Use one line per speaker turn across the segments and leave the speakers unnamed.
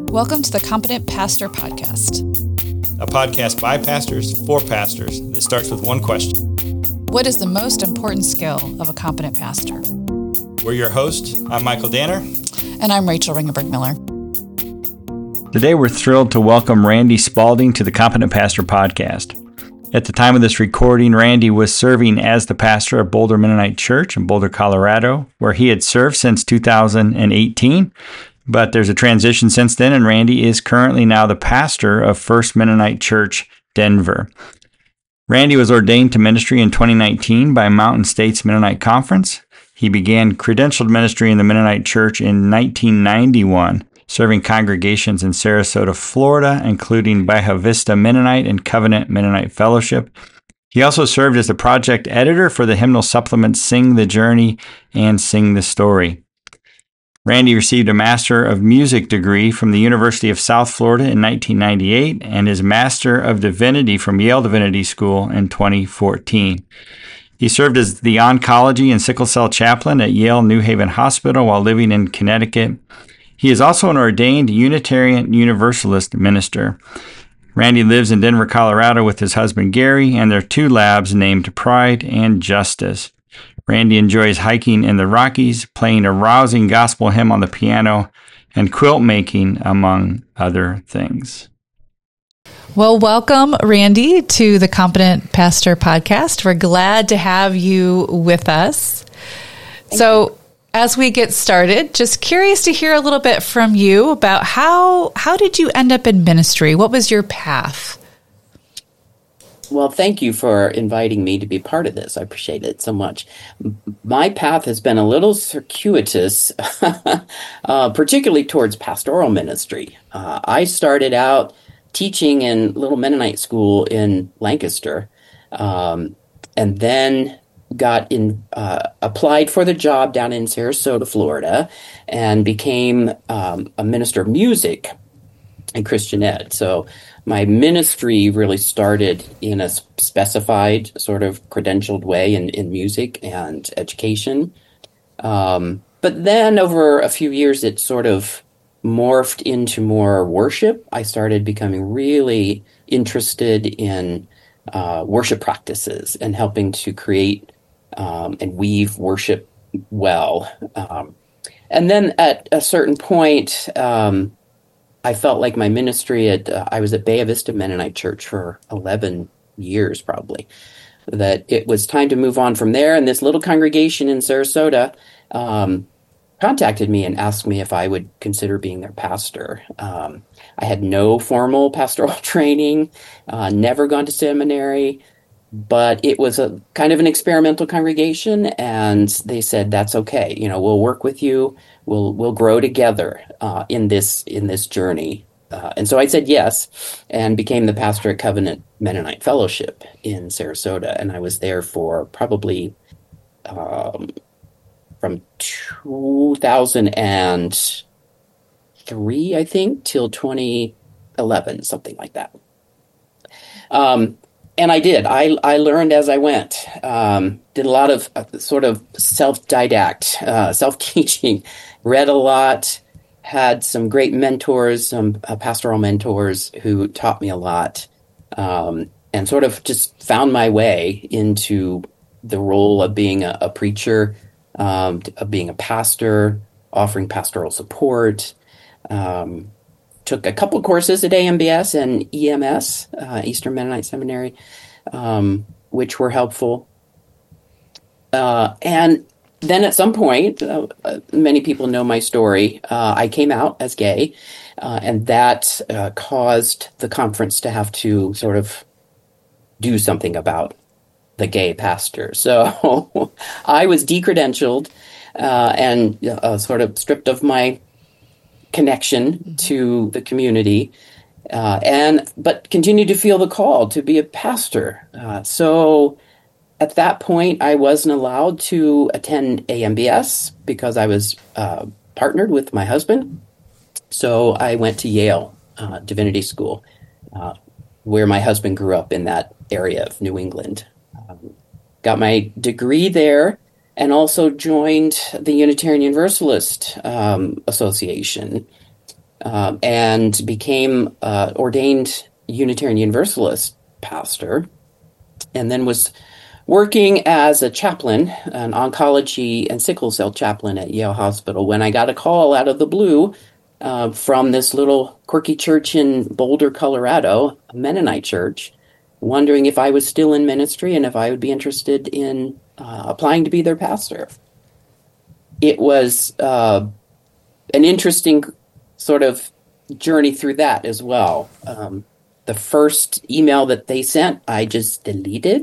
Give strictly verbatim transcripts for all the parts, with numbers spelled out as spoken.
Welcome to the Competent Pastor Podcast,
a podcast by pastors for pastors that starts with one question.
What is the most important skill of a competent pastor?
We're your hosts. I'm Michael Danner.
And I'm Rachel Ringenberg Miller.
Today we're thrilled to welcome Randy Spalding to the Competent Pastor Podcast. At the time of this recording, Randy was serving as the pastor of Boulder Mennonite Church in Boulder, Colorado, where he had served since two thousand eighteen. But there's a transition since then, and Randy is currently now the pastor of First Mennonite Church, Denver. Randy was ordained to ministry in twenty nineteen by Mountain States Mennonite Conference. He began credentialed ministry in the Mennonite Church in nineteen ninety-one, serving congregations in Sarasota, Florida, including Baja Vista Mennonite and Covenant Mennonite Fellowship. He also served as the project editor for the hymnal supplements Sing the Journey and Sing the Story. Randy received a Master of Music degree from the University of South Florida in nineteen ninety-eight and his Master of Divinity from Yale Divinity School in twenty fourteen. He served as the oncology and sickle cell chaplain at Yale New Haven Hospital while living in Connecticut. He is also an ordained Unitarian Universalist minister. Randy lives in Denver, Colorado with his husband Gary and their two labs named Pride and Justice. Randy enjoys hiking in the Rockies, playing a rousing gospel hymn on the piano, and quilt making, among other things.
Well, welcome, Randy, to the Competent Pastor Podcast. We're glad to have you with us.
Thank
so,
you.
As we get started, just curious to hear a little bit from you about how how did you end up in ministry? What was your path?
Well, thank you for inviting me to be part of this. I appreciate it so much. My path has been a little circuitous, uh, particularly towards pastoral ministry. Uh, I started out teaching in Little Mennonite School in Lancaster, um, and then got in, uh, applied for the job down in Sarasota, Florida, and became um, a minister of music in Christian Ed. So my ministry really started in a specified sort of credentialed way in, in music and education. Um, but then over a few years, it sort of morphed into more worship. I started becoming really interested in uh, worship practices and helping to create um, and weave worship well. Um, and then at a certain point, um, I felt like my ministry at, uh, I was at Baja Vista Mennonite Church for eleven years probably, that it was time to move on from there. And this little congregation in Sarasota um, contacted me and asked me if I would consider being their pastor. Um, I had no formal pastoral training, uh, never gone to seminary, but it was a kind of an experimental congregation. And they said, that's okay. You know, we'll work with you. We'll we'll grow together uh, in this in this journey, uh, and so I said yes, and became the pastor at Covenant Mennonite Fellowship in Sarasota, and I was there for probably um, from two thousand three, I think, till twenty eleven, something like that. Um, and I did. I I learned as I went. Um, did a lot of uh, sort of self-didact, uh, self-teaching. Read a lot, had some great mentors, some uh, pastoral mentors who taught me a lot, um, and sort of just found my way into the role of being a, a preacher, um, of being a pastor, offering pastoral support. Um, took a couple courses at A M B S and E M S, uh, Eastern Mennonite Seminary, um, which were helpful. Uh, and Then at some point, uh, uh, many people know my story, uh, I came out as gay, uh, and that uh, caused the conference to have to sort of do something about the gay pastor. So I was decredentialed uh, and uh, sort of stripped of my connection to the community, uh, and but continued to feel the call to be a pastor. Uh, so At that point, I wasn't allowed to attend A M B S because I was uh, partnered with my husband. So I went to Yale uh, Divinity School, uh, where my husband grew up in that area of New England. Um, got my degree there and also joined the Unitarian Universalist um, Association. um, and became uh, ordained Unitarian Universalist pastor, and then was working as a chaplain, an oncology and sickle cell chaplain at Yale Hospital, when I got a call out of the blue uh, from this little quirky church in Boulder, Colorado, a Mennonite church, wondering if I was still in ministry and if I would be interested in uh, applying to be their pastor. It was uh, an interesting sort of journey through that as well. Um, the first email that they sent, I just deleted.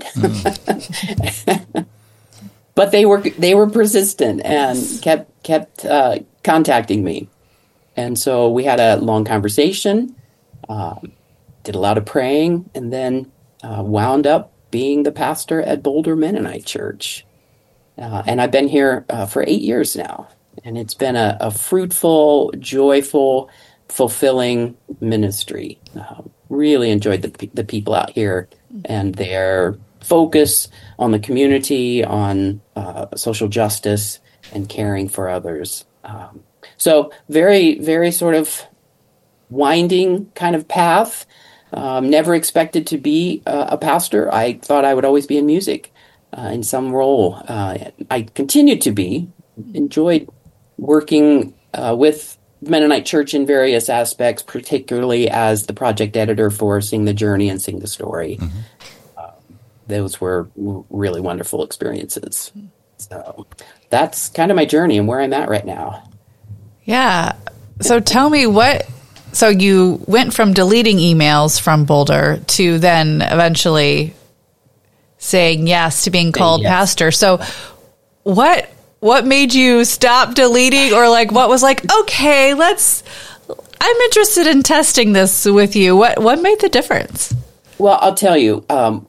Mm. But they were they were persistent and kept kept uh, contacting me, and so we had a long conversation, um, did a lot of praying, and then uh, wound up being the pastor at Boulder Mennonite Church. Uh, and I've been here uh, for eight years now, and it's been a, a fruitful, joyful, fulfilling ministry. Uh, really enjoyed the the people out here and their focus on the community, on uh, social justice, and caring for others. Um, so very, very sort of winding kind of path. Um, never expected to be uh, a pastor. I thought I would always be in music uh, in some role. Uh, I continued to be, enjoyed working uh, with Mennonite Church in various aspects, particularly as the project editor for Sing the Journey and Sing the Story. Mm-hmm. Those were really wonderful experiences. So that's kind of my journey and where I'm at right now.
Yeah. So tell me what, so you went from deleting emails from Boulder to then eventually saying yes to being called yes. pastor. So what, what made you stop deleting, or like, what was like, okay, let's, I'm interested in testing this with you. What, what made the difference?
Well, I'll tell you, um,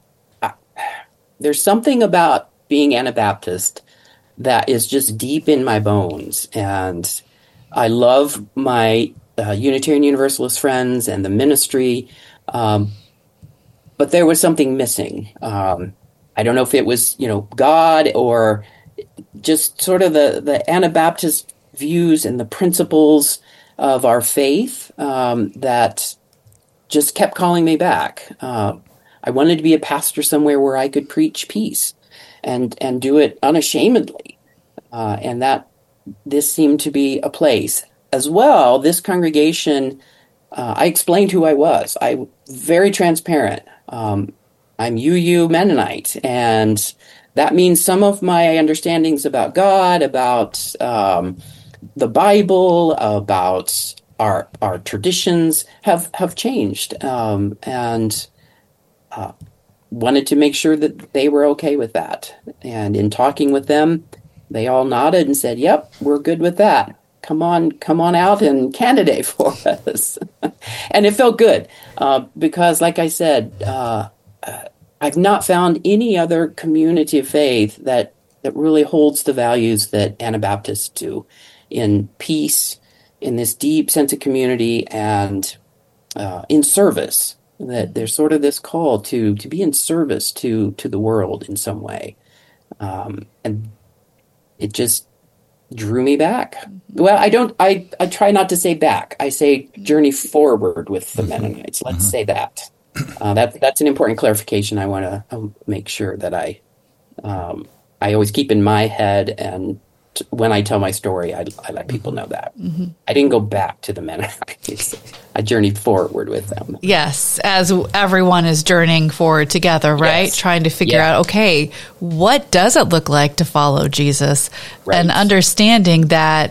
there's something about being Anabaptist that is just deep in my bones. And I love my uh, Unitarian Universalist friends and the ministry. Um, but there was something missing. Um, I don't know if it was, you know, God or just sort of the, the Anabaptist views and the principles of our faith um, that just kept calling me back. Uh, I wanted to be a pastor somewhere where I could preach peace and, and do it unashamedly. Uh, and that this seemed to be a place. As well, this congregation, uh, I explained who I was. I was very transparent. Um, I'm U U Mennonite, and that means some of my understandings about God, about um, the Bible, about our our traditions have, have changed. Um, and Uh, wanted to make sure that they were okay with that. And in talking with them, they all nodded and said, yep, we're good with that. Come on, come on out and candidate for us. And it felt good uh, because, like I said, uh, I've not found any other community of faith that, that really holds the values that Anabaptists do in peace, in this deep sense of community, and uh, in service. That there's sort of this call to to be in service to to the world in some way, um, and it just drew me back. Well, I don't. I, I try not to say back. I say journey forward with the Mennonites. Let's mm-hmm. say that. Uh, that that's an important clarification. I want to uh, make sure that I um, I always keep in my head, and t- when I tell my story, I, I let people know that mm-hmm. I didn't go back to the Mennonites. I journeyed forward with them.
Yes, as everyone is journeying forward together, right? Yes. Trying to figure yeah. out, okay, what does it look like to follow Jesus? Right. And understanding that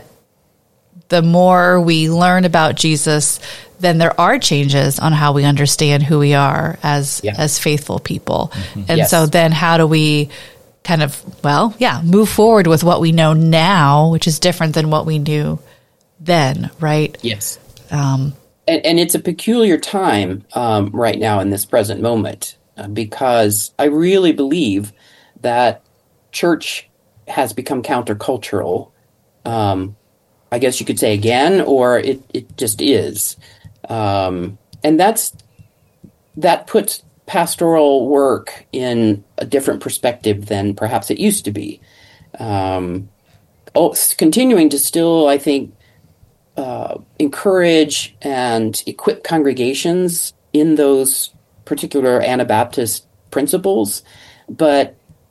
the more we learn about Jesus, then there are changes on how we understand who we are as yeah. as faithful people. Mm-hmm. And yes. so then how do we kind of, well, yeah, move forward with what we know now, which is different than what we knew then, right?
Yes. Um And, and it's a peculiar time um, right now in this present moment uh, because I really believe that church has become countercultural. Um, I guess you could say again, or it, it just is. Um, and that's that puts pastoral work in a different perspective than perhaps it used to be. Um, oh, continuing to still, I think, uh, encourage and equip congregations in those particular Anabaptist principles, but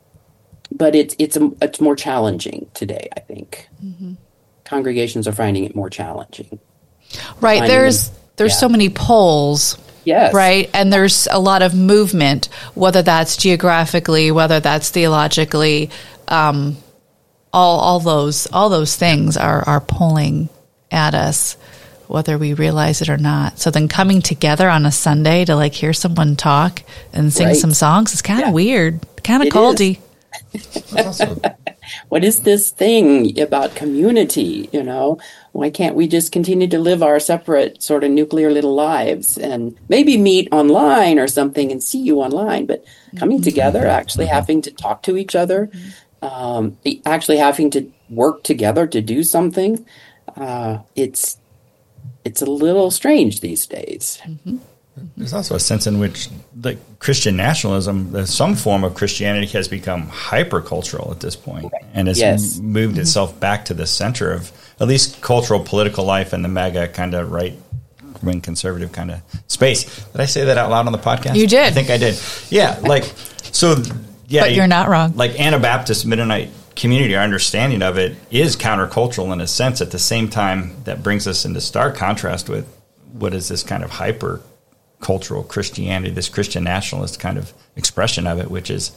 but it's it's a, it's more challenging today, I think. Mm-hmm. Congregations are finding it more challenging.
Right. Finding there's them, there's yeah. so many poles.
Yes.
Right. And there's a lot of movement, whether that's geographically, whether that's theologically, um, all all those all those things are, are pulling at us, whether we realize it or not. So then coming together on a Sunday to like hear someone talk and sing right. some songs is kind of yeah. weird, kind of culty.
Awesome. What is this thing about community? You know, why can't we just continue to live our separate sort of nuclear little lives and maybe meet online or something and see you online, but coming together, actually having to talk to each other, um, actually having to work together to do something. Uh, it's it's a little strange these days.
Mm-hmm. There's also a sense in which like Christian nationalism, some form of Christianity has become hyper-cultural at this point and has yes. moved mm-hmm. itself back to the center of at least cultural political life in the mega kind of right-wing conservative kind of space. Did I say that out loud on the podcast?
You did.
I think I did. Yeah, like, so, yeah.
But you're not wrong.
Like Anabaptist Mennonite community, our understanding of it is countercultural in a sense. At the same time, that brings us into stark contrast with what is this kind of hyper cultural Christianity, this Christian nationalist kind of expression of it, which is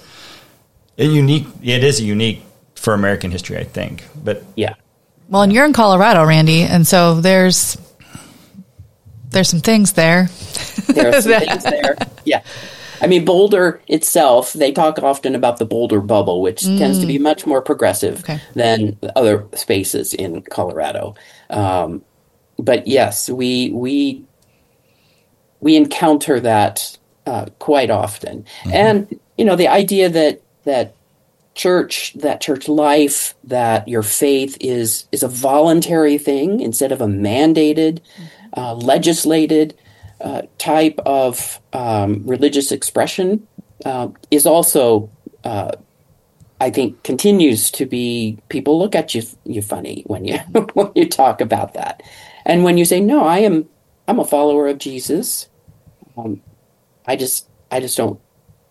a unique. It is a unique for American history, I think. But
yeah,
well, and you're in Colorado, Randy, and so there's there's some things there.
There are some things there. Yeah, I mean Boulder itself. They talk often about the Boulder bubble, which mm. tends to be much more progressive okay. than other spaces in Colorado. Um, but yes, we we. We encounter that uh, quite often. Mm-hmm. And, you know, the idea that that church, that church life, that your faith is is a voluntary thing instead of a mandated, uh, legislated uh, type of um, religious expression uh, is also, uh, I think, continues to be, people look at you you funny when you when you talk about that. And when you say, no, I am I'm a follower of Jesus. Um, I just, I just don't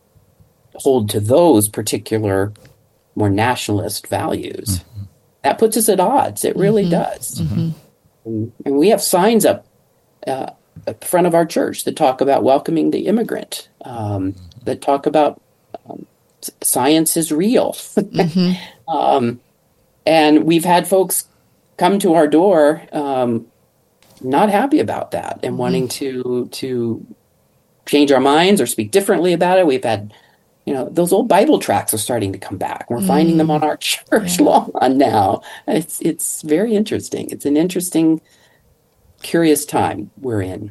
hold to those particular, more nationalist values. Mm-hmm. That puts us at odds. It really mm-hmm. does. Mm-hmm. And, and we have signs up uh, at the front of our church that talk about welcoming the immigrant, um, that talk about um, science is real. Mm-hmm. um, and we've had folks come to our door. Um, not happy about that and mm-hmm. wanting to to change our minds or speak differently about it. We've had, you know, those old Bible tracts are starting to come back. We're mm-hmm. finding them on our church yeah. lawn now. It's it's very interesting. It's an interesting, curious time we're in.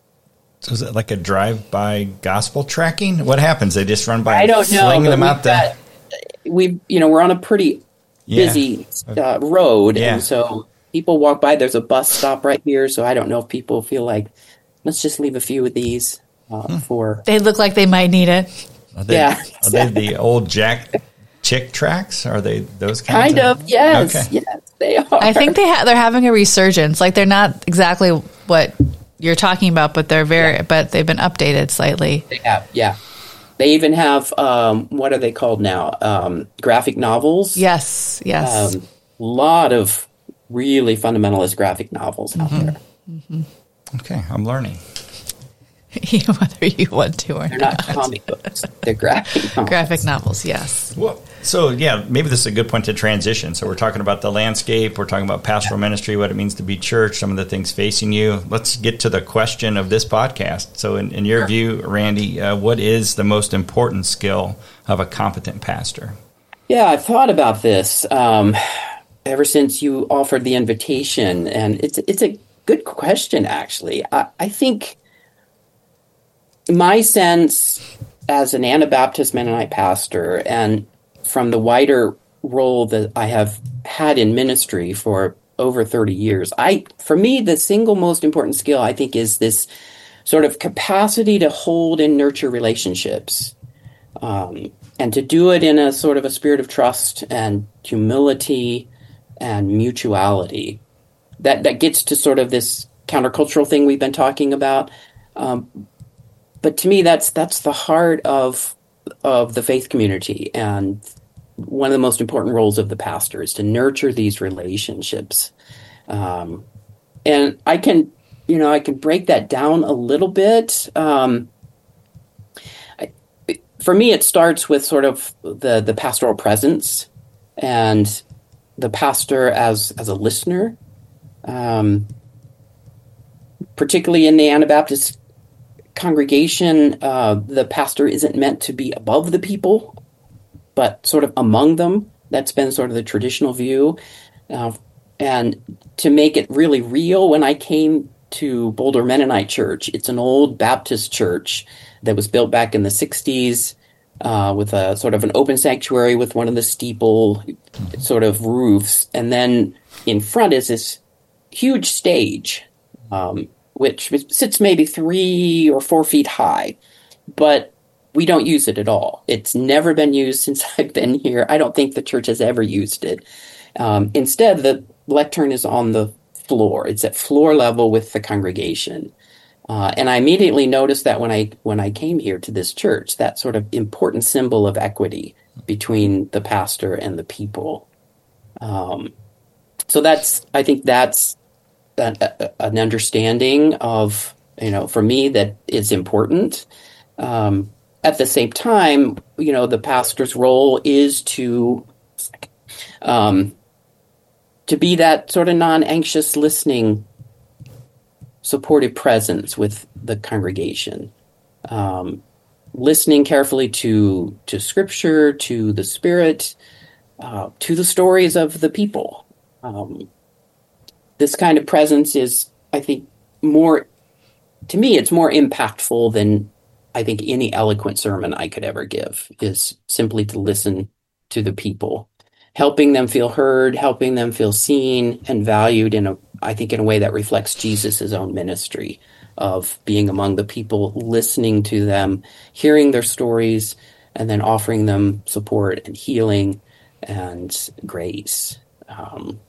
So is it like a drive-by gospel tracking? What happens? They just run by
I don't know,
fling them out there?
We, you know, we're on a pretty busy yeah. uh, road. Yeah. And so people walk by. There's a bus stop right here, so I don't know if people feel like, let's just leave a few of these uh, hmm. for.
They look like they might need it.
Are they,
yeah,
are they the old Jack Chick tracks? Are they those kinds?
Kind of, of yes, okay. yes, they are.
I think they ha- they're having a resurgence. Like they're not exactly what you're talking about, but they're very, yeah. but they've been updated slightly.
They have, yeah. They even have um, what are they called now? Um, graphic novels.
Yes, yes.
A um, lot of really fundamentalist graphic novels
mm-hmm.
out there.
Mm-hmm.
Okay, I'm learning.
Whether you want to or
They're
not.
not comic books. They're graphic novels.
Graphic novels, yes.
Well, so, yeah, maybe this is a good point to transition. So we're talking about the landscape. We're talking about pastoral yeah. ministry, what it means to be church, some of the things facing you. Let's get to the question of this podcast. So in, in your sure. view, Randy, uh, what is the most important skill of a competent pastor?
Yeah, I've thought about this um, ever since you offered the invitation. And it's, it's a good question, actually. I, I think my sense as an Anabaptist Mennonite pastor and from the wider role that I have had in ministry for over thirty years, I, for me, the single most important skill, I think, is this sort of capacity to hold and nurture relationships, um, and to do it in a sort of a spirit of trust and humility and mutuality. that, that gets to sort of this countercultural thing we've been talking about. Um, but to me, that's that's the heart of of the faith community, and one of the most important roles of the pastor is to nurture these relationships. Um, and I can, you know, I can break that down a little bit. Um, I, for me, it starts with sort of the the pastoral presence and the pastor as as a listener. Um, particularly in the Anabaptist congregation, uh, the pastor isn't meant to be above the people, but sort of among them. That's been sort of the traditional view. Uh, and to make it really real, when I came to Boulder Mennonite Church, it's an old Baptist church that was built back in the sixties uh, with a sort of an open sanctuary with one of the steeple sort of roofs. And then in front is this huge stage, um, which sits maybe three or four feet high, but we don't use it at all. It's never been used since I've been here. I don't think the church has ever used it. Um, instead, the lectern is on the floor. It's at floor level with the congregation. Uh, and I immediately noticed that when I when I came here to this church, that sort of important symbol of equity between the pastor and the people. Um, so that's, I think that's an, a, an understanding of, you know, for me, that is important. Um, at the same time, you know, the pastor's role is to um, to be that sort of non-anxious listening, supportive presence with the congregation, um, listening carefully to to Scripture, to the Spirit, uh, to the stories of the people. Um, this kind of presence is, I think, more, to me, it's more impactful than I think any eloquent sermon I could ever give, is simply to listen to the people, helping them feel heard, helping them feel seen and valued in a, I think, in a way that reflects Jesus' own ministry of being among the people, listening to them, hearing their stories, and then offering them support and healing and grace. Um,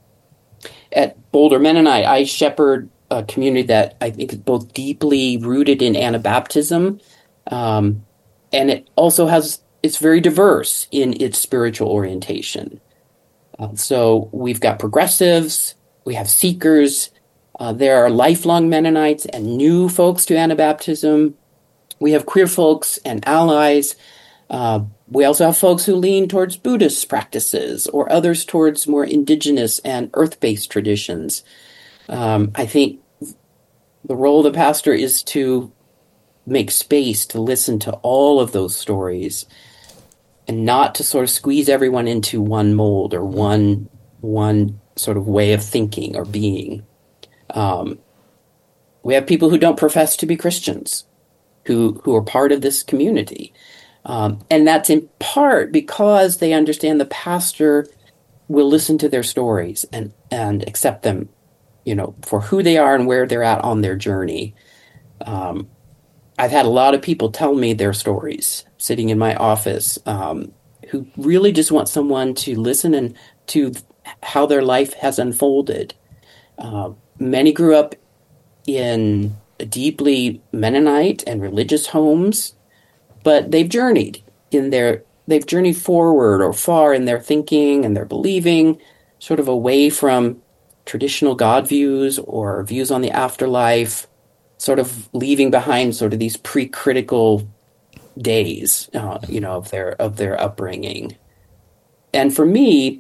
at Boulder Mennonite, I shepherd a community that I think is both deeply rooted in Anabaptism, um, and it also has, it's very diverse in its spiritual orientation. Uh, so we've got progressives, we have seekers, uh, there are lifelong Mennonites and new folks to Anabaptism. We have queer folks and allies. Uh, we also have folks who lean towards Buddhist practices or others towards more indigenous and earth-based traditions. Um, I think the role of the pastor is to make space to listen to all of those stories and not to sort of squeeze everyone into one mold or one one sort of way of thinking or being. Um, we have people who don't profess to be Christians who, who are part of this community. Um, and that's in part because they understand the pastor will listen to their stories and, and accept them, you know, for who they are and where they're at on their journey. Um, I've had a lot of people tell me their stories sitting in my office, um, who really just want someone to listen and to how their life has unfolded. Uh, many grew up in deeply Mennonite and religious homes, but they've journeyed in their, they've journeyed forward or far in their thinking and their believing, sort of away from traditional God views or views on the afterlife, sort of leaving behind sort of these pre-critical days, uh, you know, of their of their upbringing. And for me,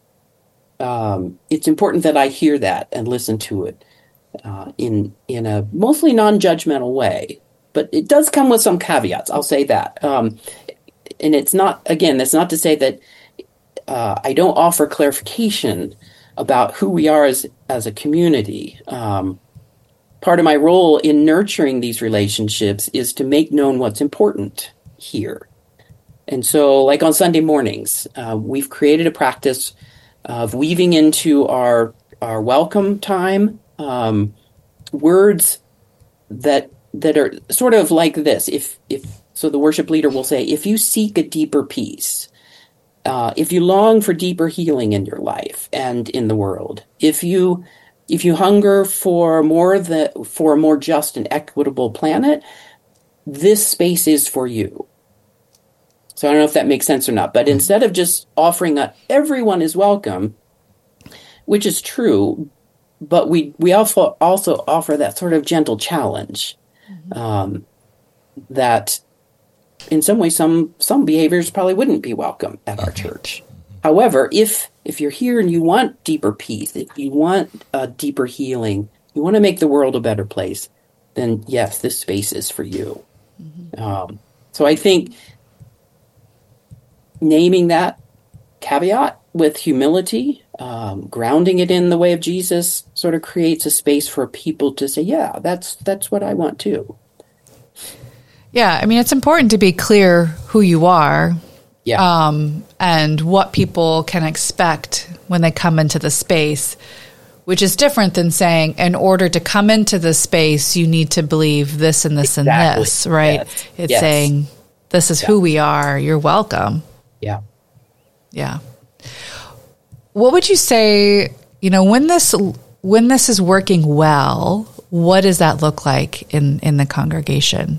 um, it's important that I hear that and listen to it uh, in in a mostly non-judgmental way. But it does come with some caveats. I'll say that. Um, and it's not, again, that's not to say that uh, I don't offer clarification about who we are as as a community. Um, part of my role in nurturing these relationships is to make known what's important here. And so, like on Sunday mornings, uh, we've created a practice of weaving into our our welcome time um, words that that are sort of like this. If if so, the worship leader will say, "If you seek a deeper peace." Uh, if you long for deeper healing in your life and in the world, if you if you hunger for more the for a more just and equitable planet, this space is for you. So I don't know if that makes sense or not. But mm-hmm. instead of just offering a everyone is welcome, which is true, but we we also also offer that sort of gentle challenge mm-hmm. um, that in some ways some some behaviors probably wouldn't be welcome at our church. However, if if you're here and you want deeper peace, if you want a deeper healing, you want to make the world a better place, then yes, this space is for you. Mm-hmm. Um, so I think naming that caveat with humility, um, grounding it in the way of Jesus, sort of creates a space for people to say, "Yeah, that's that's what I want too."
Yeah, I mean, it's important to be clear who you are.
Yeah.
Um, and what people can expect when they come into the space, which is different than saying, in order to come into the space, you need to believe this and this exactly. and this, right? Yes. It's yes. saying, this is yeah. who we are. You're welcome.
Yeah.
Yeah. What would you say, you know, when this, when this is working well, what does that look like in, in the congregation?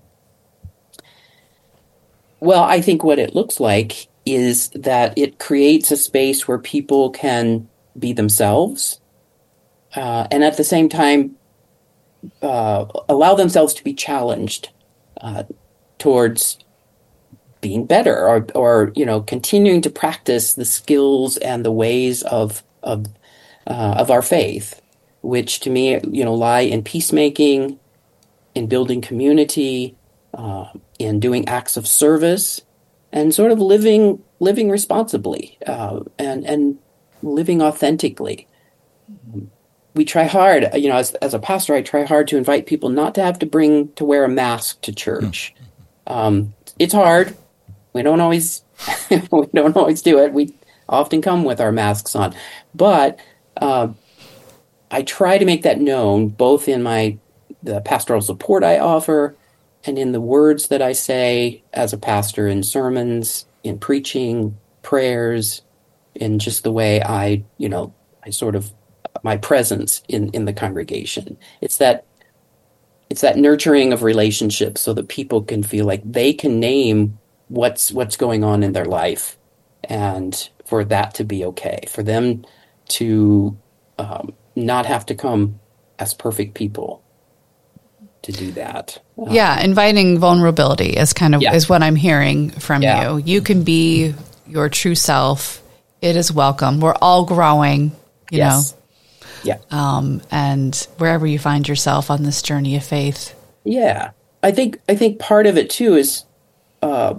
Well, I think what it looks like is that it creates a space where people can be themselves uh, and at the same time uh, allow themselves to be challenged uh, towards being better or, or, you know, continuing to practice the skills and the ways of of, uh, of our faith, which to me, you know, lie in peacemaking, in building community, uh, in doing acts of service, and sort of living living responsibly uh, and and living authentically. We try hard, you know, as as a pastor, I try hard to invite people not to have to bring to wear a mask to church. Um, it's hard. We don't always we don't always do it. We often come with our masks on, but uh, I try to make that known both in my the pastoral support I offer, and in the words that I say as a pastor in sermons, in preaching, prayers, in just the way I, you know, I sort of, my presence in, in the congregation. It's that, it's that nurturing of relationships so that people can feel like they can name what's, what's going on in their life, and for that to be okay, for them to um, not have to come as perfect people to do that. Um,
yeah, inviting vulnerability is kind of
yeah.
is what I'm hearing from yeah. you. You can be your true self. It is welcome. We're all growing, you
yes.
know.
Yeah.
Um, and wherever you find yourself on this journey of faith.
Yeah. I think I think part of it too is uh,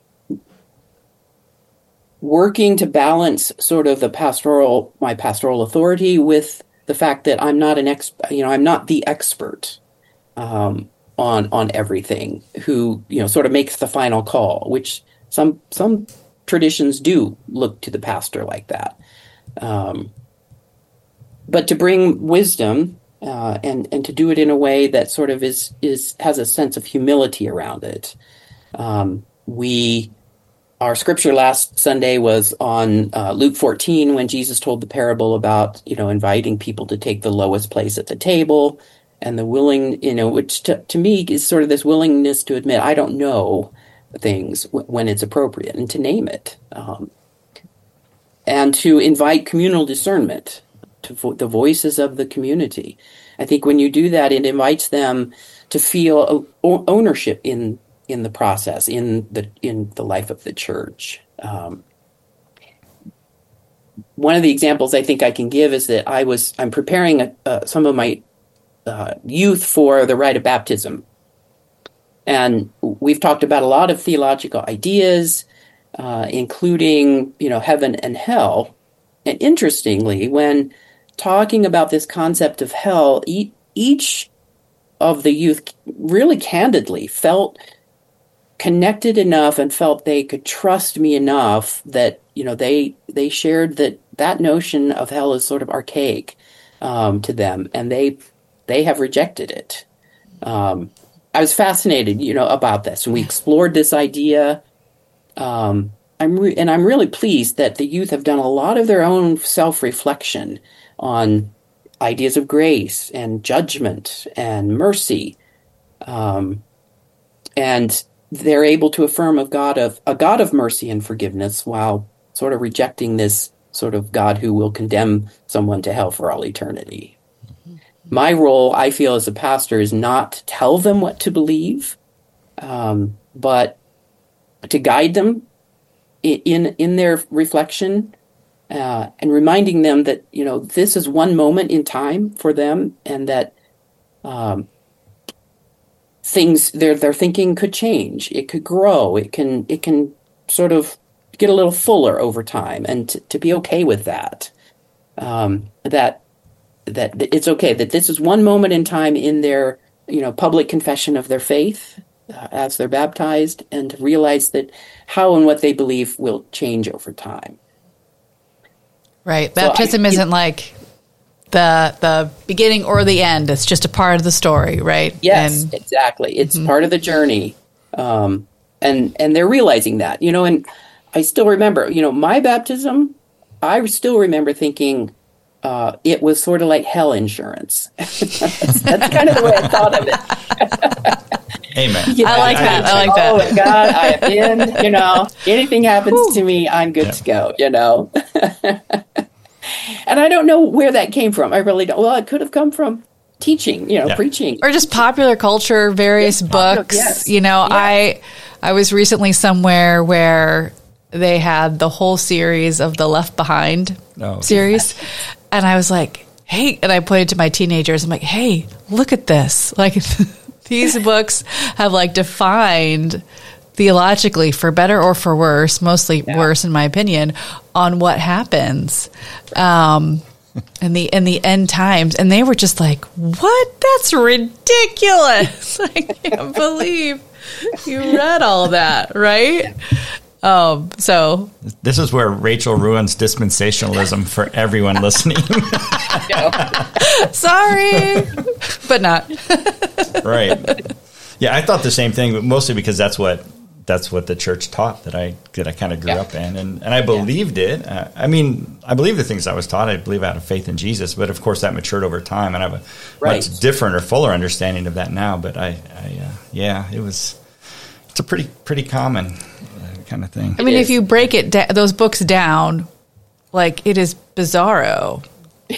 working to balance sort of the pastoral my pastoral authority with the fact that I'm not an ex you know, I'm not the expert. Um, on on everything, who, you know, sort of makes the final call, which some some traditions do look to the pastor like that. Um, but to bring wisdom uh, and and to do it in a way that sort of is is has a sense of humility around it. Um, we our scripture last Sunday was on uh, Luke fourteen, when Jesus told the parable about, you know, inviting people to take the lowest place at the table. And the willing, you know, which to, to me is sort of this willingness to admit I don't know things w- when it's appropriate, and to name it, um, and to invite communal discernment to vo- the voices of the community. I think when you do that, it invites them to feel o- ownership in in the process, in the in the life of the church. Um, one of the examples I think I can give is that I was I'm preparing a, uh, some of my Uh, youth for the rite of baptism. And we've talked about a lot of theological ideas, uh, including, you know, heaven and hell. And interestingly, when talking about this concept of hell, e- each of the youth really candidly felt connected enough and felt they could trust me enough that, you know, they they shared that that notion of hell is sort of archaic um, to them, and they They have rejected it. Um, I was fascinated, you know, about this, and we explored this idea. Um, I'm re- and I'm really pleased that the youth have done a lot of their own self-reflection on ideas of grace and judgment and mercy. Um, and they're able to affirm of God of a God of mercy and forgiveness while sort of rejecting this sort of God who will condemn someone to hell for all eternity. Mm-hmm. My role, I feel, as a pastor is not to tell them what to believe, um, but to guide them in in their reflection, uh, and reminding them that, you know, this is one moment in time for them, and that um, things their their thinking could change, it could grow, it can it can sort of get a little fuller over time, and to, to be okay with that. Um, that that it's okay that this is one moment in time in their, you know, public confession of their faith uh, as they're baptized, and to realize that how and what they believe will change over time.
Right. Baptism so I, isn't it, like the the beginning or the end. It's just a part of the story, right?
Yes,
and,
exactly. It's
mm-hmm.
part of the journey. Um, and and they're realizing that, you know, and I still remember, you know, my baptism, I still remember thinking uh, it was sort of like hell insurance. that's, that's kind of the way I thought of it.
Amen.
You know,
I like that. I like that.
Oh, my God, I have been, you know, anything happens Whew. to me, I'm good yeah. to go, you know. And I don't know where that came from. I really don't. Well, it could have come from teaching, you know, yeah. preaching.
Or just popular culture, various yes, books. Popular, yes. You know, yeah. I I was recently somewhere where they had the whole series of the Left Behind oh, series. And I was like, hey, and I pointed to my teenagers. I'm like, hey, look at this. Like, these books have like defined theologically, for better or for worse, mostly yeah. worse in my opinion, on what happens um, in the in the end times. And they were just like, what? That's ridiculous. I can't believe you read all that, right? Um, so
this is where Rachel ruins dispensationalism for everyone listening.
Sorry, but not.
Right. Yeah, I thought the same thing, but mostly because that's what that's what the church taught that I that I kind of grew yeah. up in, and, and I believed yeah. it. Uh, I mean, I believe the things I was taught. I believe out of faith in Jesus, but of course that matured over time, and I have a right. much different or fuller understanding of that now. But I, I uh, yeah, it was it's a pretty pretty common uh, kind of thing.
I mean, if you break it da- those books down, like it is bizarro.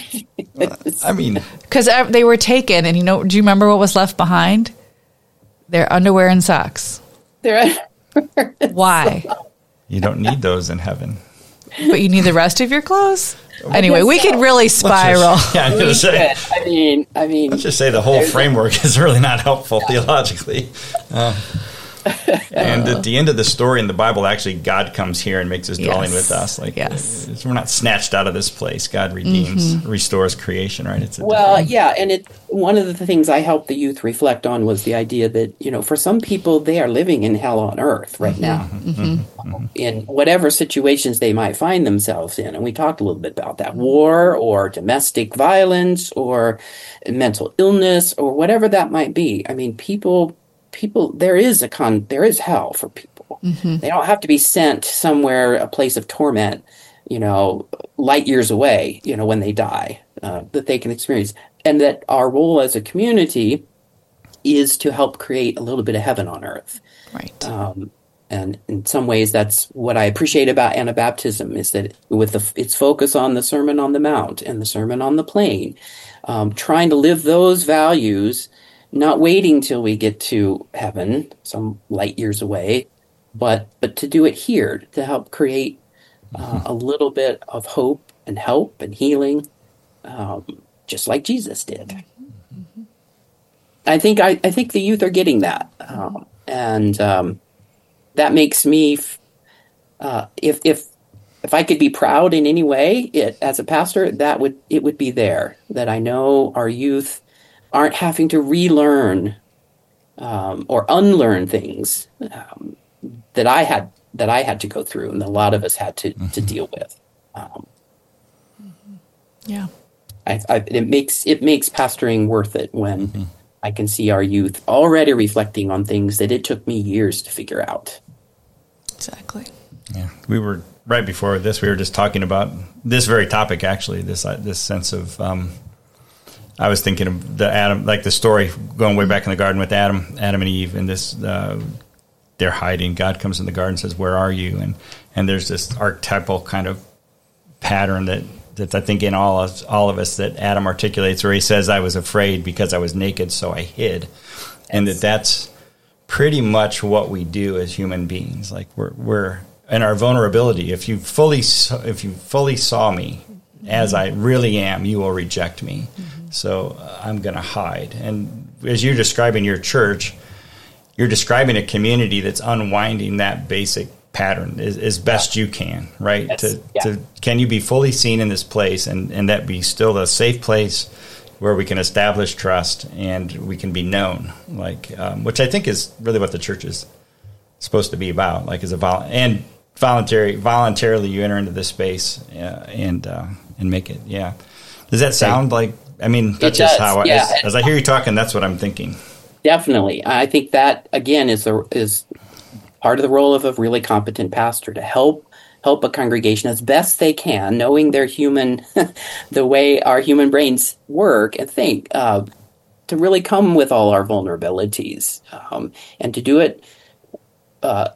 I mean,
because they were taken, and you know, do you remember what was left behind? Their underwear and socks.
Their
Why?
You don't need those in heaven.
But you need the rest of your clothes? Anyway, we could really spiral.
Just, yeah, I, say,
I mean, I mean,
let's just say the whole framework is really not helpful theologically. Uh, and at the end of the story in the Bible, actually, God comes here and makes his dwelling yes. with us. Like,
yes.
we're not snatched out of this place. God redeems, mm-hmm. restores creation, right? It's a
well, yeah, and it. One of the things I helped the youth reflect on was the idea that, you know, for some people, they are living in hell on earth right mm-hmm. now, mm-hmm. Mm-hmm. in whatever situations they might find themselves in. And we talked a little bit about that: war, or domestic violence, or mental illness, or whatever that might be. I mean, people. People, there is a con, there is hell for people. Mm-hmm. They don't have to be sent somewhere, a place of torment, you know, light years away, you know, when they die, uh, that they can experience. And that our role as a community is to help create a little bit of heaven on earth.
Right.
Um, and in some ways, that's what I appreciate about Anabaptism, is that with the, its focus on the Sermon on the Mount and the Sermon on the Plain, um, trying to live those values, not waiting till we get to heaven, some light years away, but but to do it here, to help create uh, a little bit of hope and help and healing, um, just like Jesus did. Mm-hmm. I think I, I think the youth are getting that, um, and um, that makes me, f- uh, if if if I could be proud in any way, it as a pastor, that would it would be there, that I know our youth aren't having to relearn um, or unlearn things um, that I had that I had to go through, and a lot of us had to, mm-hmm. to deal with. Um,
yeah,
I, I, it makes it makes pastoring worth it when mm-hmm. I can see our youth already reflecting on things that it took me years to figure out.
Exactly.
Yeah, we were right before this. We were just talking about this very topic, actually. This uh, this sense of. Um, I was thinking of the Adam, like the story going way back in the garden with Adam, Adam and Eve, and this, uh, they're hiding. God comes in the garden and says, "Where are you?" And and there's this archetypal kind of pattern that, that I think in all of, all of us that Adam articulates, where he says, "I was afraid because I was naked, so I hid," and that that's pretty much what we do as human beings. Like we're we're in our vulnerability. If you fully if you fully saw me as I really am, you will reject me. Mm-hmm. So uh, I'm going to hide. And as you're describing your church, you're describing a community that's unwinding that basic pattern as, as best you can, right?
Yes.
To,
yeah.
to can you be fully seen in this place, and, and that be still a safe place where we can establish trust and we can be known, like um, which I think is really what the church is supposed to be about. Like as a vol- and voluntary voluntarily you enter into this space uh, and uh, and make it. Yeah. Does that sound like? I mean, that's just how. I,
yeah.
as, as I hear you talking, that's what I'm thinking.
Definitely, I think that again is the is part of the role of a really competent pastor to help help a congregation as best they can, knowing their human, the way our human brains work and think, uh, to really come with all our vulnerabilities, um, and to do it uh,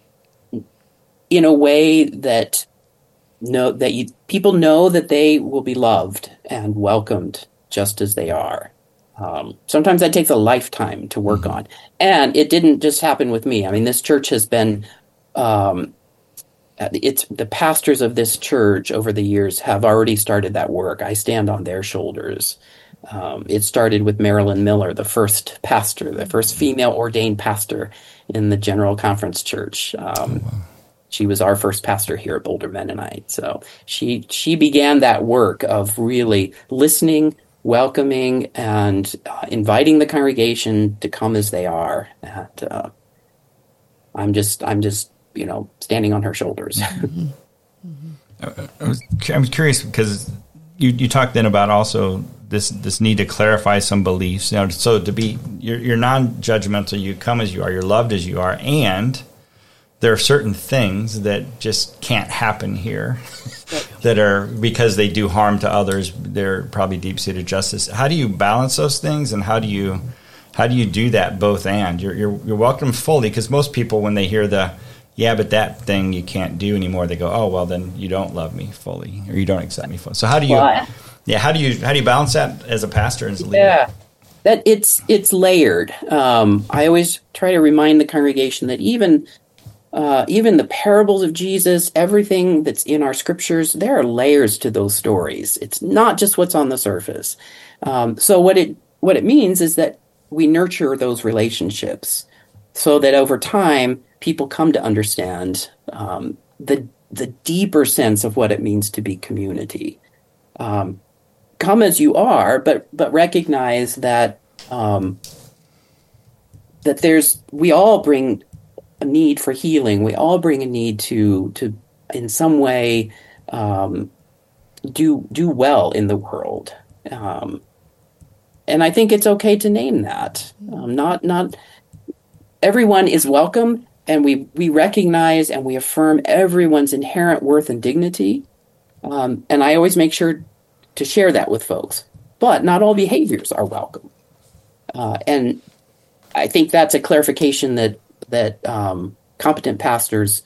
in a way that know that you, people know that they will be loved and welcomed just as they are. Um, sometimes that takes a lifetime to work on, and it didn't just happen with me. I mean, this church has been. Um, It's the pastors of this church over the years have already started that work. I stand on their shoulders. Um, it started with Marilyn Miller, the first pastor, the first female ordained pastor in the General Conference Church. Um, oh, wow. She was our first pastor here at Boulder Mennonite. So she she began that work of really listening, welcoming, and uh, inviting the congregation to come as they are. And uh, I'm just I'm just. you know, standing on her shoulders.
Mm-hmm. Mm-hmm.
I was, I'm curious because you, you talked then about also this this need to clarify some beliefs. You know, so to be you're, you're non-judgmental, you come as you are, you're loved as you are, and there are certain things that just can't happen here that are because they do harm to others. They're probably deep-seated justice. How do you balance those things, and how do you how do you do that both and? You're you're, you're welcome fully, because most people when they hear the yeah, but that thing you can't do anymore, they go, oh, well, then you don't love me fully, or you don't accept me fully. So how do you, well, yeah, how do you, how do you balance that as a pastor and as a leader?
Yeah, that it's, it's layered. Um, I always try to remind the congregation that even, uh, even the parables of Jesus, everything that's in our scriptures, there are layers to those stories. It's not just what's on the surface. Um, so what it, what it means is that we nurture those relationships so that over time, people come to understand um, the the deeper sense of what it means to be community. Um, come as you are, but but recognize that um, that there's we all bring a need for healing. We all bring a need to to in some way um, do do well in the world. Um, and I think it's okay to name that. Um, not not everyone is welcome. And we, we recognize and we affirm everyone's inherent worth and dignity. Um, and I always make sure to share that with folks. But not all behaviors are welcome. Uh, and I think that's a clarification that that um, competent pastors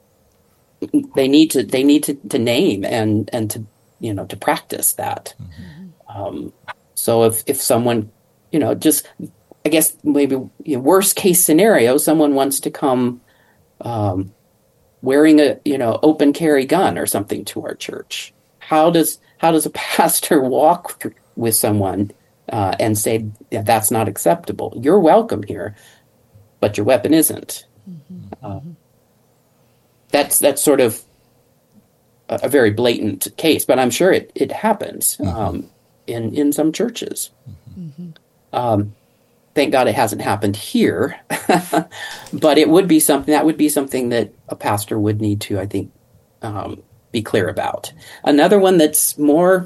they need to they need to, to name and and to you know to practice that. Mm-hmm. Um, so if if someone you know just I guess maybe you know, worst case scenario, someone wants to come um, wearing a you know open carry gun or something to our church. How does how does a pastor walk with someone uh, and say yeah, that's not acceptable? You're welcome here, but your weapon isn't. Mm-hmm. Uh, that's that's sort of a, a very blatant case, but I'm sure it it happens mm-hmm. um, in in some churches. Mm-hmm. Um, Thank God it hasn't happened here, but it would be something that would be something that a pastor would need to, I think, um, be clear about. Another one that's more,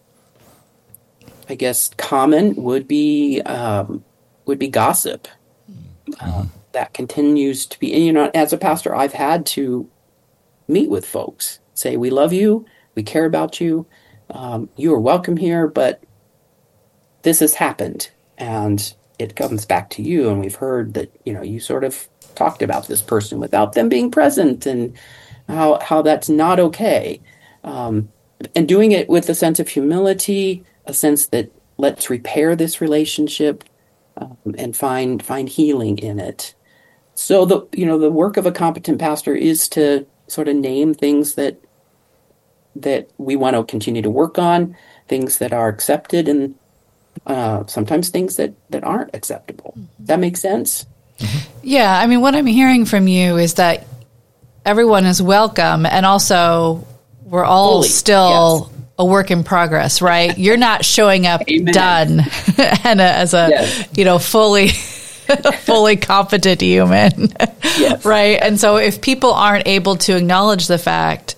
I guess, common would be um, would be gossip. Mm-hmm. Uh, that continues to be, and, you know, as a pastor, I've had to meet with folks, say, we love you, we care about you, um, you are welcome here, but this has happened, and it comes back to you, and we've heard that, you know, you sort of talked about this person without them being present, and how how that's not okay. Um, and doing it with a sense of humility, a sense that let's repair this relationship, um, and find find healing in it. So the you know the work of a competent pastor is to sort of name things that that we want to continue to work on, things that are accepted, and uh, sometimes things that, that aren't acceptable. Does that make sense?
Yeah, I mean, what I'm hearing from you is that everyone is welcome, and also we're all Fully, still yes. a work in progress, right? You're not showing up Amen. done and a, as a yes. you know fully fully competent human, yes. right? And so if people aren't able to acknowledge the fact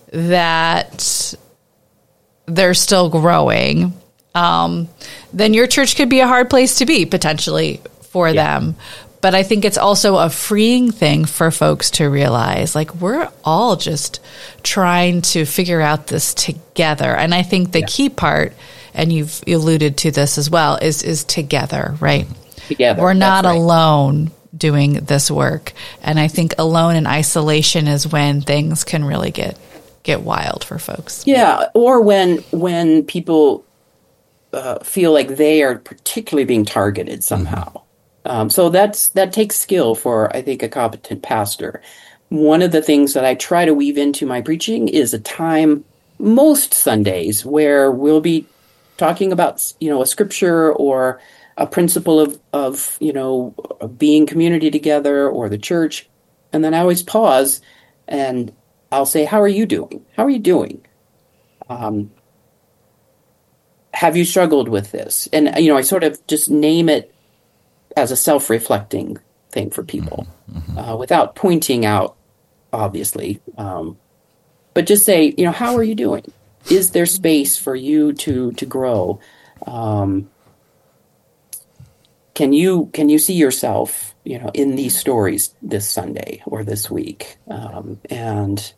that they're still growing, um, then your church could be a hard place to be potentially for yeah. them. But I think it's also a freeing thing for folks to realize, like, we're all just trying to figure out this together. And I think the yeah. key part, and you've alluded to this as well, is is together, right?
Together.
We're not
right.
alone doing this work. And I think alone in isolation is when things can really get get wild for folks.
Yeah, or when when people uh, feel like they are particularly being targeted somehow. Mm-hmm. Um, so that's that takes skill for, I think, a competent pastor. One of the things that I try to weave into my preaching is a time, most Sundays, where we'll be talking about, you know, a scripture or a principle of, of you know, being community together or the church. And then I always pause and I'll say, how are you doing? How are you doing? Um, have you struggled with this? And, you know, I sort of just name it as a self-reflecting thing for people, mm-hmm. uh, without pointing out, obviously, um, but just say, you know, how are you doing? Is there space for you to to grow? Um, can you can you see yourself, you know, in these stories this Sunday or this week? Um, and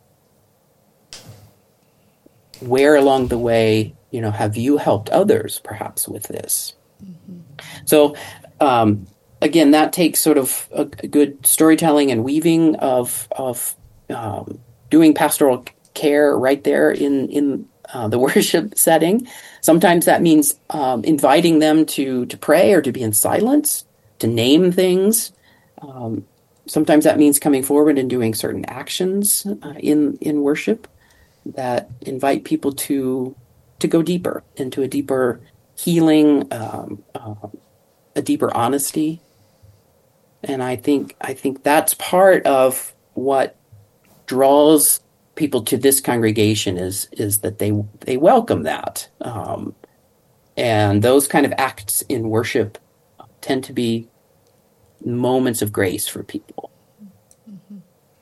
where along the way, you know, have you helped others perhaps with this? Mm-hmm. So. Um, again, that takes sort of a, a good storytelling and weaving of of um, doing pastoral care right there in in uh, the worship setting. Sometimes that means um, inviting them to to pray or to be in silence, to name things. Um, sometimes that means coming forward and doing certain actions uh, in in worship that invite people to to go deeper into a deeper healing. Um, uh, a deeper honesty. And I think I think that's part of what draws people to this congregation is is that they they welcome that. Um, and those kind of acts in worship tend to be moments of grace for people.
Mm-hmm.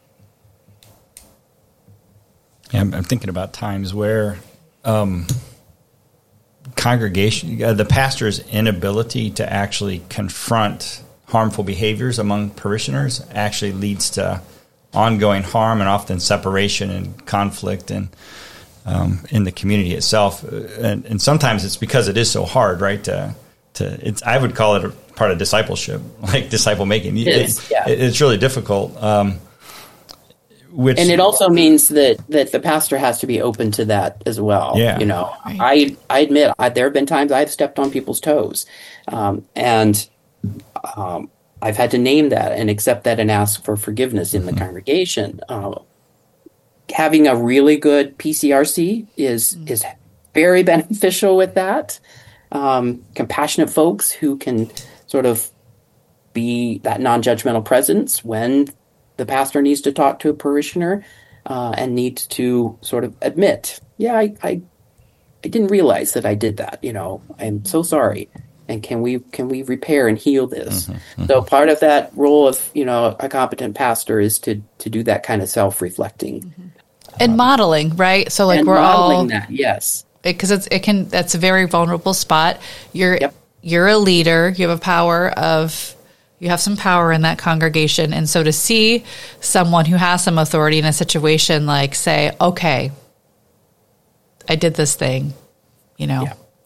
Yeah, I'm, I'm thinking about times where um, congregation, uh, the pastor's inability to actually confront harmful behaviors among parishioners actually leads to ongoing harm and often separation and conflict and um, in the community itself. And, and sometimes it's because it is so hard, right? To, to it's I would call it a part of discipleship, like disciple making.
It is,
it,
yeah.
it, it's really difficult. Um, Which,
and it also means that, that the pastor has to be open to that as well.
Yeah.
You know, I I admit I, there have been times I've stepped on people's toes, um, and um, I've had to name that and accept that and ask for forgiveness in mm-hmm. the congregation. Uh, having a really good P C R C is mm-hmm. is very beneficial with that. Um, compassionate folks who can sort of be that non-judgmental presence when the pastor needs to talk to a parishioner uh, and needs to sort of admit, yeah, I, I, I didn't realize that I did that. You know, I'm so sorry. And can we can we repair and heal this? Mm-hmm, mm-hmm. So part of that role of, you know, a competent pastor is to to do that kind of self-reflecting
mm-hmm. and um, modeling, right? So like
and
we're
modeling
all
that, yes,
because it's it can that's a very vulnerable spot. You're
yep.
you're a leader. You have a power of. You have some power in that congregation. And so to see someone who has some authority in a situation like say, okay, I did this thing, you know, yeah.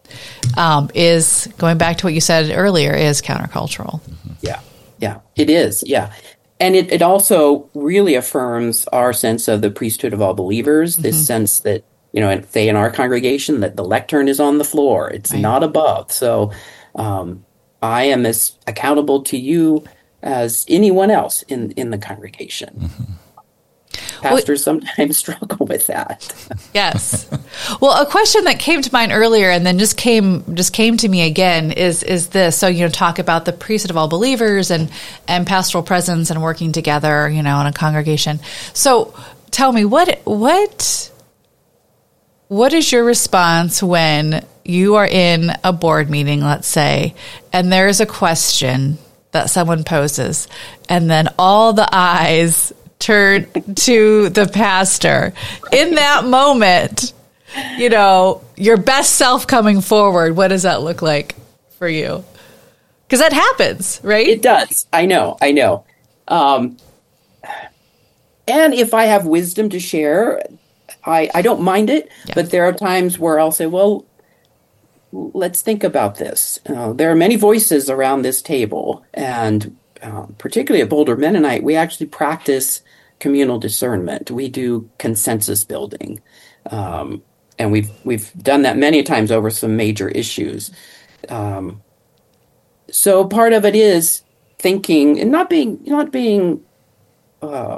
um, is, going back to what you said earlier, is countercultural.
Yeah, yeah, it is, yeah. And it, it also really affirms our sense of the priesthood of all believers, this mm-hmm. sense that, you know, say in our congregation that the lectern is on the floor, it's right. not above. So um, I am as accountable to you as anyone else in, in the congregation. Mm-hmm. Pastors well, sometimes struggle with that.
Yes. Well, a question that came to mind earlier and then just came just came to me again is is this. So, you know, talk about the priesthood of all believers and, and pastoral presence and working together, you know, in a congregation. So tell me, what what what is your response when you are in a board meeting, let's say, and there's a question that someone poses, and then all the eyes turn to the pastor? In that moment, you know, your best self coming forward, what does that look like for you? Because that happens, right?
It does. I know. I know. Um, and if I have wisdom to share, I, I don't mind it. Yeah. But there are times where I'll say, well, let's think about this. Uh, there are many voices around this table. And um, particularly at Boulder Mennonite, we actually practice communal discernment. We do consensus building. Um, and we've we've done that many times over some major issues. Um, so part of it is thinking and not being not being uh,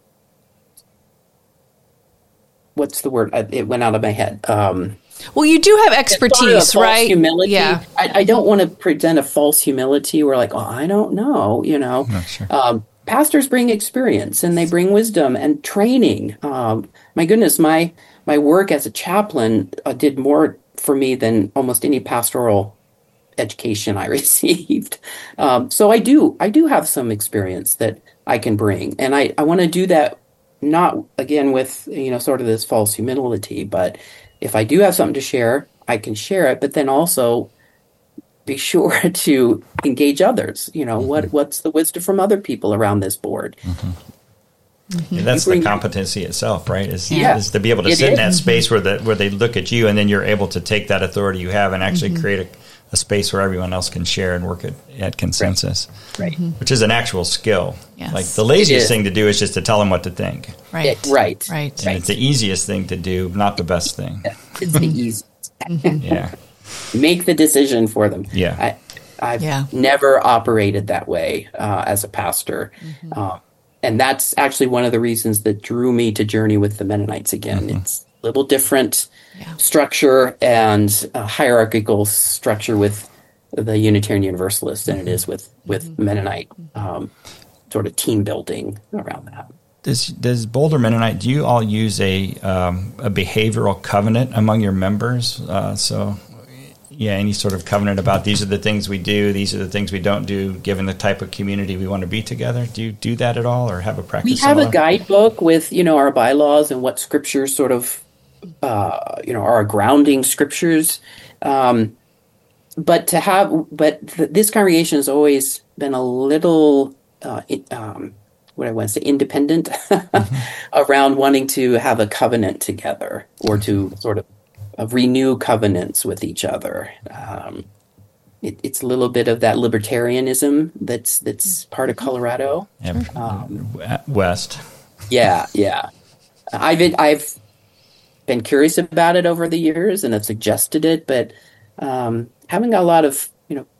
what's the word? It went out of my head. Um,
well, you do have expertise, right?
Humility.
Yeah.
I, I don't want to present a false humility where like, oh, I don't know, you know.
Not sure.
Um, pastors bring experience and they bring wisdom and training. Um, my goodness, my my work as a chaplain uh, did more for me than almost any pastoral education I received. Um, so I do I do have some experience that I can bring, and I, I want to do that not again with you know sort of this false humility, but if I do have something to share, I can share it. But then also be sure to engage others. You know, mm-hmm. what what's the wisdom from other people around this board?
Mm-hmm. Mm-hmm. Yeah, that's the competency itself, right? Is,
yeah.
is to be able to
it
sit
is.
in that space where the where they look at you, and then you're able to take that authority you have and actually mm-hmm. create a, a space where everyone else can share and work at, at consensus,
right?
Mm-hmm. Which is an actual skill.
Yes.
Like the laziest thing to do is just to tell them what to think.
Right,
it, right,
right.
And
right.
it's the easiest thing to do, not the best thing.
Yeah, it's the easiest.
Yeah,
make the decision for them.
Yeah,
I, I've
yeah.
never operated that way uh, as a pastor. Mm-hmm. Uh, and that's actually one of the reasons that drew me to journey with the Mennonites again. Mm-hmm. It's a little different yeah. structure and a hierarchical structure with the Unitarian Universalists than it is with, with mm-hmm. Mennonite um, sort of team building around that.
Does, does Boulder Mennonite, do you all use a um, a behavioral covenant among your members? Uh, so... Yeah, any sort of covenant about these are the things we do, these are the things we don't do, given the type of community we want to be together. Do you do that at all, or have a practice?
We have
similar?
a guidebook with, you know, our bylaws and what scriptures sort of, uh, you know, are our grounding scriptures. Um, but to have, but th- this congregation has always been a little, uh, it, um, what I want to say, independent mm-hmm. around wanting to have a covenant together or to sort of. Of renew covenants with each other. Um, it, it's a little bit of that libertarianism that's that's part of Colorado.
Um, West.
Yeah, yeah. I've been, I've been curious about it over the years and have suggested it, but um, having a lot of you know,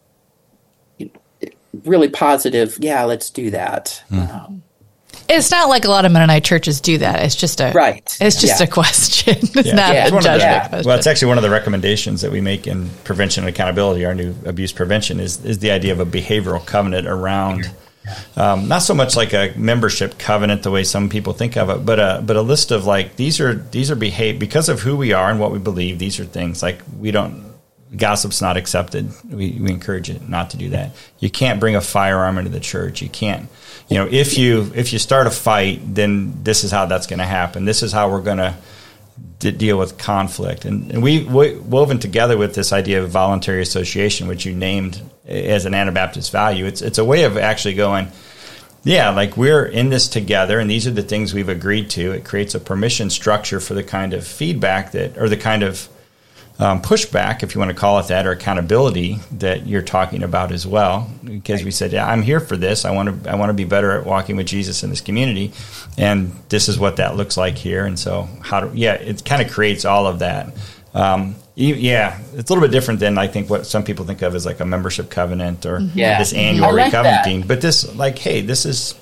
you know, really positive. Yeah, let's do that. Mm. Um,
It's not like a lot of Mennonite churches do that. It's just a
right.
It's just
yeah.
a question. It's
yeah.
not
yeah.
a judgment
the,
question.
Well, it's actually one of the recommendations that we make in prevention and accountability. Our new abuse prevention is is the idea of a behavioral covenant around, um, not so much like a membership covenant the way some people think of it, but a but a list of like these are these are behave because of who we are and what we believe. These are things like we don't. Gossip's not accepted. We, we encourage it not to do that. You can't bring a firearm into the church. You can't, you know, if you if you start a fight, then this is how that's going to happen. This is how we're going to d- deal with conflict. And, and we, we woven together with this idea of voluntary association, which you named as an Anabaptist value. It's it's a way of actually going, yeah, like we're in this together, and these are the things we've agreed to. It creates a permission structure for the kind of feedback that, or the kind of um, pushback, if you want to call it that, or accountability that you're talking about as well. Because right. we said, yeah, I'm here for this. I want to I want to be better at walking with Jesus in this community, and this is what that looks like here. And so, how do yeah, it kind of creates all of that. Um, yeah, it's a little bit different than I think what some people think of as like a membership covenant or
yeah.
this annual
like
recovenanting. But this, like, hey, this is.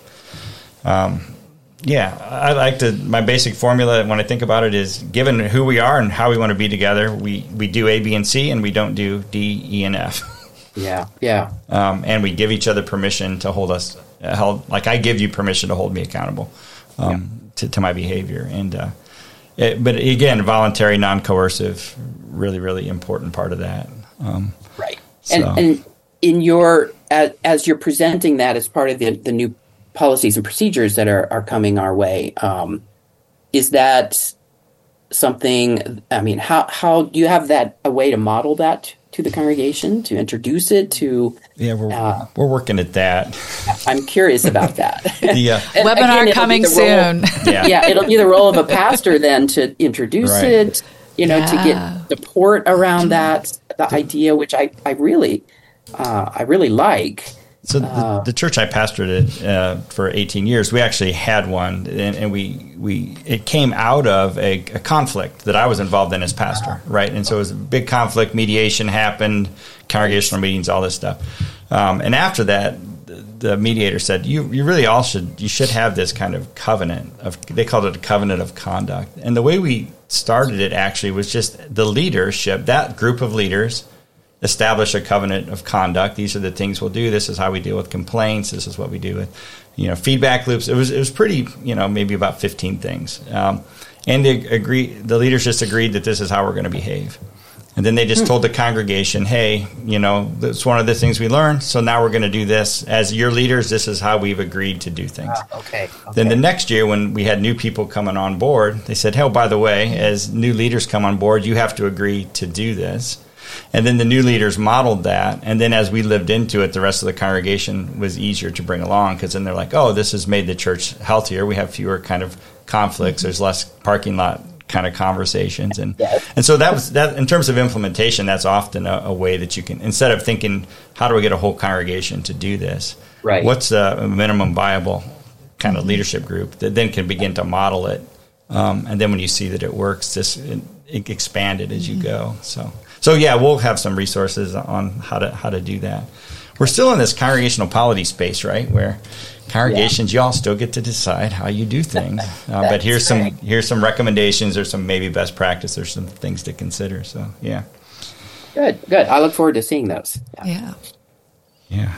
Um, Yeah, I like to. My basic formula when I think about it is, given who we are and how we want to be together, we, we do A, B, and C, and we don't do D, E, and F.
Yeah, yeah.
Um, and we give each other permission to hold us uh, held. Like I give you permission to hold me accountable um, yeah. to, to my behavior, and uh, it, but again, voluntary, non-coercive, really, really important part of that. Um,
right.
So.
And, and in your as, as you're presenting that as part of the the new policies and procedures that are, are coming our way. Um, is that something, I mean, how, how do you have that, a way to model that to the congregation, to introduce it to?
Yeah, we're, uh, we're working at that.
I'm curious about that.
Yeah.
Webinar again, coming soon.
yeah. yeah, it'll be the role of a pastor then to introduce right. it, you know, yeah. to get support around that, the idea, which I, I really, uh, I really like.
So the, the church I pastored uh, for eighteen years, we actually had one, and, and we we it came out of a, a conflict that I was involved in as pastor, right? And so it was a big conflict. Mediation happened, congregational meetings, all this stuff. Um, and after that, the, the mediator said, "You you really all should you should have this kind of covenant of." They called it a covenant of conduct. And the way we started it actually was just the leadership, that group of leaders. Establish a covenant of conduct. These are the things we'll do. This is how we deal with complaints. This is what we do with, you know, feedback loops. It was it was pretty, you know, maybe about fifteen things. Um, and they agree. The leaders just agreed that this is how we're going to behave. And then they just told the congregation, hey, you know, that's one of the things we learned. So now we're going to do this. As your leaders, this is how we've agreed to do things.
Uh, okay, okay.
Then the next year when we had new people coming on board, they said, hey, oh, by the way, as new leaders come on board, you have to agree to do this. And then the new leaders modeled that. And then as we lived into it, the rest of the congregation was easier to bring along because then they're like, oh, this has made the church healthier. We have fewer kind of conflicts. There's less parking lot kind of conversations. And and so that was that in terms of implementation, that's often a, a way that you can, instead of thinking, how do we get a whole congregation to do this?
Right.
What's a minimum viable kind of leadership group that then can begin to model it? Um, and then when you see that it works, just it, it expand it as you go. So. So yeah, we'll have some resources on how to how to do that. We're still in this congregational polity space, right? Where congregations, yeah. y'all still get to decide how you do things. Uh, but here's some great. here's some recommendations or some maybe best practice or some things to consider. So yeah,
good, good. I look forward to seeing those.
Yeah, yeah.
yeah.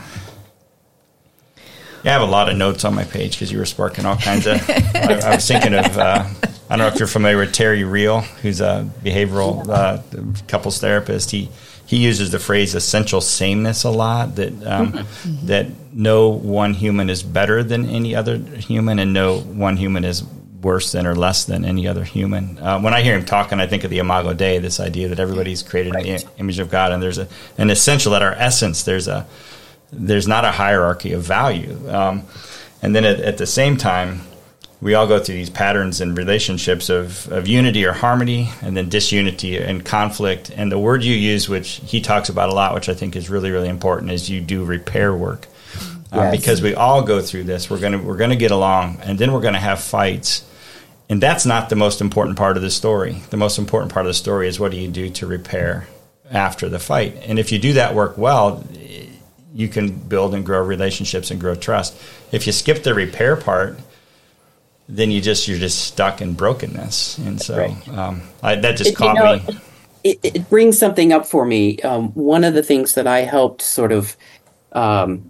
Yeah, I have a lot of notes on my page because you were sparking all kinds of. I, I was thinking of. Uh, I don't know if you're familiar with Terry Real, who's a behavioral uh, couples therapist. He he uses the phrase essential sameness a lot. That um, mm-hmm. that no one human is better than any other human, and no one human is worse than or less than any other human. Uh, when I hear him talking, I think of the Imago Dei, this idea that everybody's created right. in the image of God, and there's a, an essential at our essence. There's a there's not a hierarchy of value, um, and then at, at the same time. We all go through these patterns and relationships of, of unity or harmony and then disunity and conflict. And the word you use, which he talks about a lot, which I think is really, really important, is you do repair work. Yes. Uh, because we all go through this. We're going to we're going to get along, and then we're going to have fights. And that's not the most important part of the story. The most important part of the story is what do you do to repair after the fight. And if you do that work well, you can build and grow relationships and grow trust. If you skip the repair part, then you just you're just stuck in brokenness, and so right. um, I, that just it, caught you know, me.
It, it brings something up for me. Um, one of the things that I helped sort of um,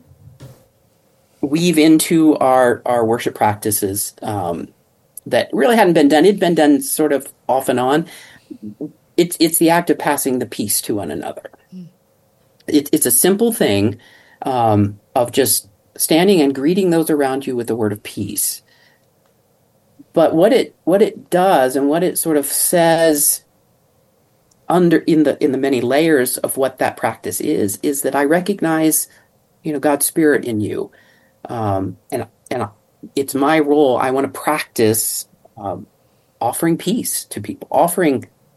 weave into our our worship practices um, that really hadn't been done. It'd been done sort of off and on. It's it's the act of passing the peace to one another. Mm. It, it's a simple thing um, of just standing and greeting those around you with the word of peace. But what it what it does and what it sort of says under in the in the many layers of what that practice is is that I recognize, you know, God's Spirit in you, um, and and it's my role. I want to practice um, offering peace to people, offering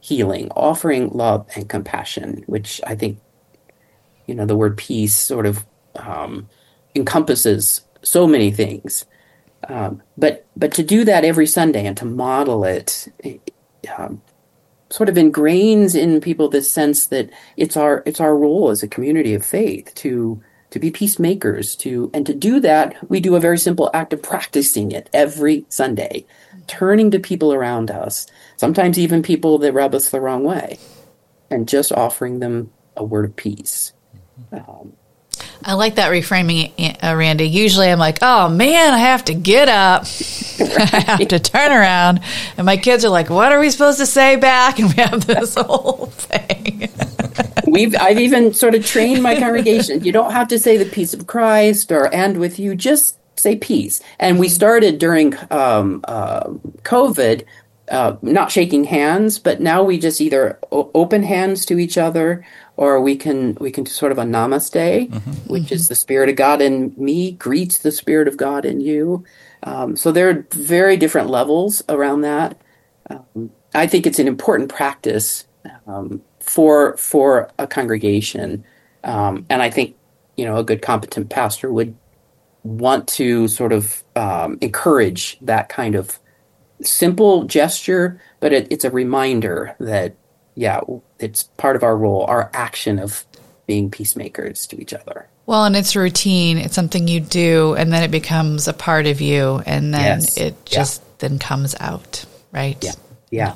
healing, offering love and compassion, which I think, you know, the word peace sort of um, encompasses so many things. Um, but but to do that every Sunday and to model it, um, sort of ingrains in people this sense that it's our it's our role as a community of faith to to be peacemakers, to and to do that, we do a very simple act of practicing it every Sunday, turning to people around us, sometimes even people that rub us the wrong way, and just offering them a word of peace. Um,
I like that reframing, uh, Randy. Usually I'm like, oh man, I have to get up. Right. I have to turn around. And my kids are like, what are we supposed to say back? And we have this whole thing.
We've I've even sort of trained my congregation. You don't have to say the peace of Christ or and with you, just say peace. And we started during um, uh, COVID, uh, not shaking hands, but now we just either o- open hands to each other, or we can we can do sort of a namaste, mm-hmm. which mm-hmm. is the Spirit of God in me greets the Spirit of God in you. Um, so there are very different levels around that. Um, I think it's an important practice um, for for a congregation, um, and I think you know a good competent pastor would want to sort of um, encourage that kind of simple gesture, but it, it's a reminder that. Yeah, it's part of our role, our action of being peacemakers to each other.
Well, and it's routine. It's something you do, and then it becomes a part of you, and then yes. it just yeah. then comes out, right?
Yeah, yeah.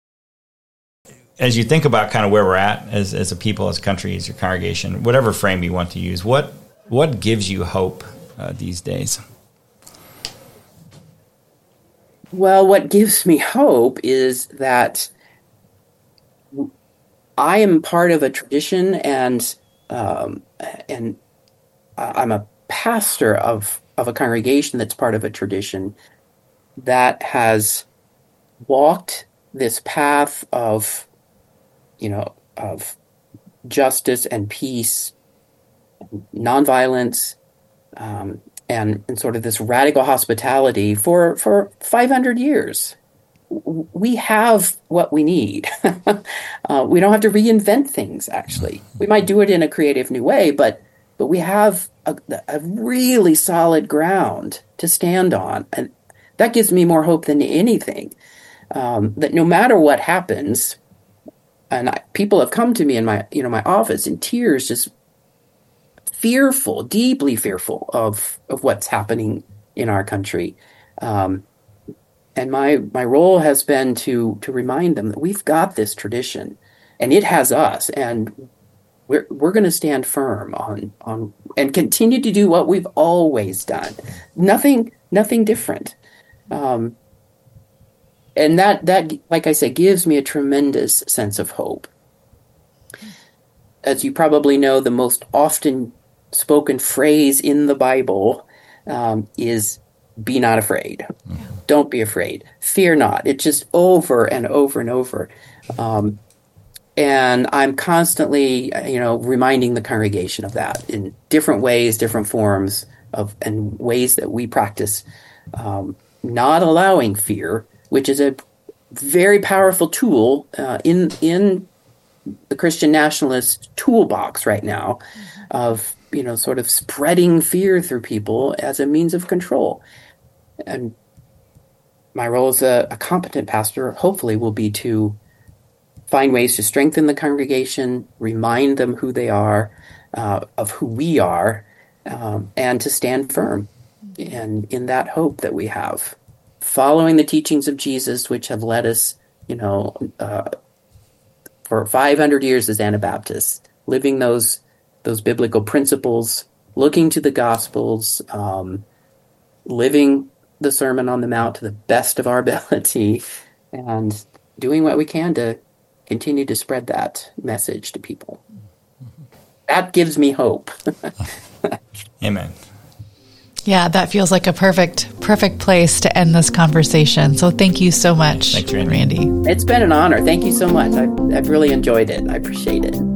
As you think about kind of where we're at as as a people, as a country, as your congregation, whatever frame you want to use, what what gives you hope uh, these days?
Well, what gives me hope is that I am part of a tradition, and um, and I'm a pastor of, of a congregation that's part of a tradition that has walked this path of, you know, of justice and peace, nonviolence, um, and, and sort of this radical hospitality for, for five hundred years. We have what we need. uh, we don't have to reinvent things, actually. We might do it in a creative new way, but but we have a, a really solid ground to stand on. And that gives me more hope than anything, um, that no matter what happens, and I, people have come to me in my you know my office in tears, just fearful, deeply fearful of, of what's happening in our country. Um, And my, my role has been to to remind them that we've got this tradition, and it has us, and we're we're going to stand firm on on and continue to do what we've always done. Nothing nothing different, um, and that that like I said gives me a tremendous sense of hope. As you probably know, the most often spoken phrase in the Bible um, is "Be not afraid." Mm-hmm. Don't be afraid. Fear not. It's just over and over and over. Um, and I'm constantly, you know, reminding the congregation of that in different ways, different forms of, and ways that we practice um, not allowing fear, which is a very powerful tool uh, in in the Christian nationalist toolbox right now of, you know, sort of spreading fear through people as a means of control. And my role as a, a competent pastor, hopefully, will be to find ways to strengthen the congregation, remind them who they are, uh, of who we are, um, and to stand firm in, in that hope that we have, following the teachings of Jesus, which have led us, you know, uh, for five hundred years as Anabaptists, living those those biblical principles, looking to the Gospels, um, living the Sermon on the Mount to the best of our ability, and doing what we can to continue to spread that message to people. That gives me hope.
Amen.
Yeah, that feels like a perfect, perfect place to end this conversation. So thank you so much,
Thanks, Randy.
Randy.
It's been an honor. Thank you so much. I've, I've really enjoyed it. I appreciate it.